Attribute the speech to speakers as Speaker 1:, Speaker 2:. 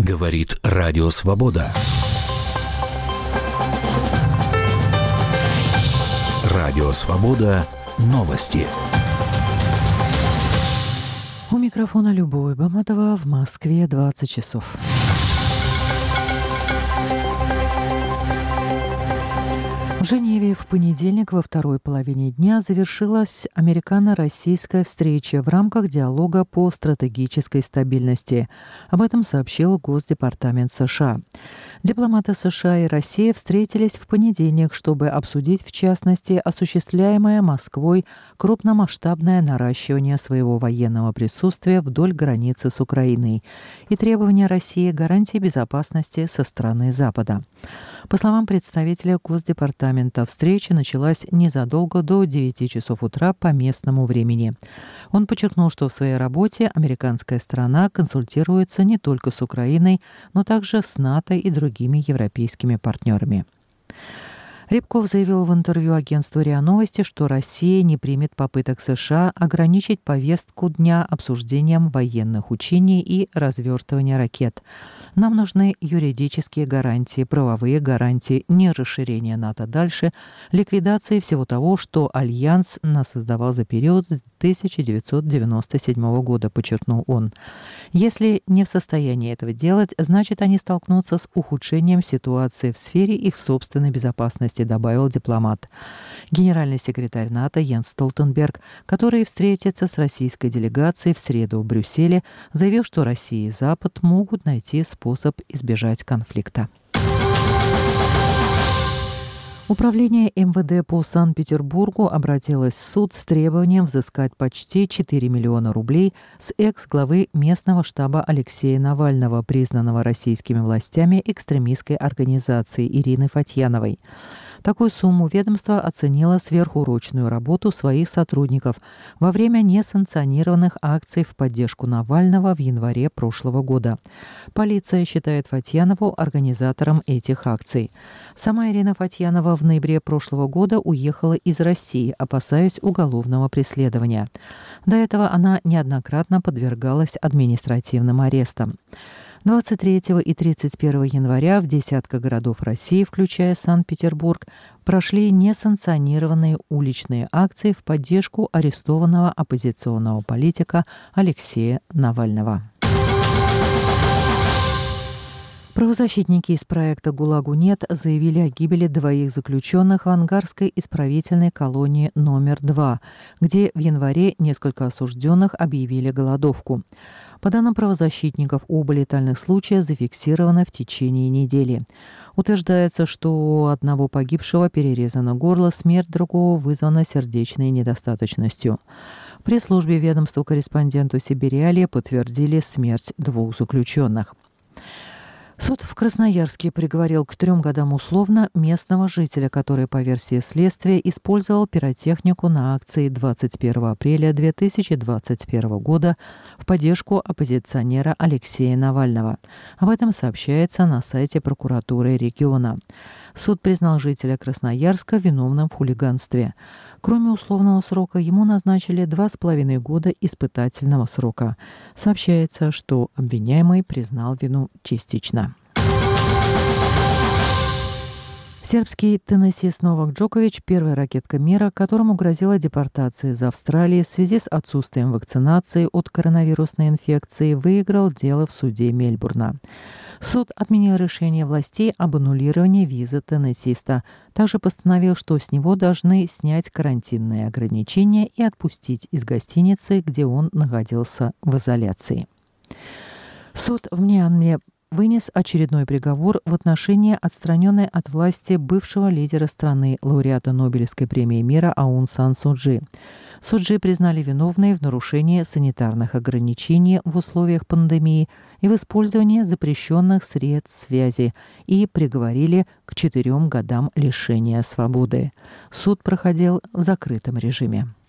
Speaker 1: Говорит Радио Свобода. Радио Свобода. Новости.
Speaker 2: У микрофона Любовь Баматова. В Москве 20 часов. В Женеве в понедельник во второй половине дня завершилась американо-российская встреча в рамках диалога по стратегической стабильности. Об этом сообщил Госдепартамент США. Дипломаты США и России встретились в понедельник, чтобы обсудить, в частности, осуществляемое Москвой крупномасштабное наращивание своего военного присутствия вдоль границы с Украиной и требования России гарантии безопасности со стороны Запада. По словам представителя Госдепартамента, встреча началась незадолго до 9 часов утра по местному времени. Он подчеркнул, что в своей работе американская сторона консультируется не только с Украиной, но также с НАТО и другими европейскими партнерами. Рябков заявил в интервью агентству РИА Новости, что Россия не примет попыток США ограничить повестку дня обсуждением военных учений и развертывания ракет. Нам нужны юридические гарантии, правовые гарантии, не расширение НАТО дальше, ликвидации всего того, что Альянс создавал за период с 1997 года, подчеркнул он. Если не в состоянии этого делать, значит, они столкнутся с ухудшением ситуации в сфере их собственной безопасности, добавил дипломат. Генеральный секретарь НАТО Йенс Столтенберг, который встретится с российской делегацией в среду в Брюсселе, заявил, что Россия и Запад могут найти способ избежать конфликта. Управление МВД по Санкт-Петербургу обратилось в суд с требованием взыскать почти 4 миллиона рублей с экс-главы местного штаба Алексея Навального, признанного российскими властями экстремистской организацией Ирины Фатьяновой. Такую сумму ведомство оценило сверхурочную работу своих сотрудников во время несанкционированных акций в поддержку Навального в январе прошлого года. Полиция считает Фатьянову организатором этих акций. Сама Ирина Фатьянова в ноябре прошлого года уехала из России, опасаясь уголовного преследования. До этого она неоднократно подвергалась административным арестам. 23 и 31 января в десятках городов России, включая Санкт-Петербург, прошли несанкционированные уличные акции в поддержку арестованного оппозиционного политика Алексея Навального. Правозащитники из проекта «ГУЛАГу нет» заявили о гибели двоих заключенных в Ангарской исправительной колонии номер 2, где в январе несколько осужденных объявили голодовку. По данным правозащитников, оба летальных случая зафиксированы в течение недели. Утверждается, что у одного погибшего перерезано горло, смерть другого вызвана сердечной недостаточностью. В пресс-службе ведомства корреспонденту «Сибириалия» подтвердили смерть двух заключенных. Суд в Красноярске приговорил к 3 годам условно местного жителя, который, по версии следствия, использовал пиротехнику на акции 21 апреля 2021 года в поддержку оппозиционера Алексея Навального. Об этом сообщается на сайте прокуратуры региона. Суд признал жителя Красноярска виновным в хулиганстве. Кроме условного срока, ему назначили 2,5 года испытательного срока. Сообщается, что обвиняемый признал вину частично. Сербский теннисист Новак Джокович, первая ракетка мира, которому грозила депортация из Австралии в связи с отсутствием вакцинации от коронавирусной инфекции, выиграл дело в суде Мельбурна. Суд отменил решение властей об аннулировании визы теннисиста. Также постановил, что с него должны снять карантинные ограничения и отпустить из гостиницы, где он находился в изоляции. Суд в Мьянме вынес очередной приговор в отношении отстраненной от власти бывшего лидера страны, лауреата Нобелевской премии мира Аун Сан Су Чжи. Су Чжи признали виновной в нарушении санитарных ограничений в условиях пандемии и в использовании запрещенных средств связи и приговорили к 4 годам лишения свободы. Суд проходил в закрытом режиме.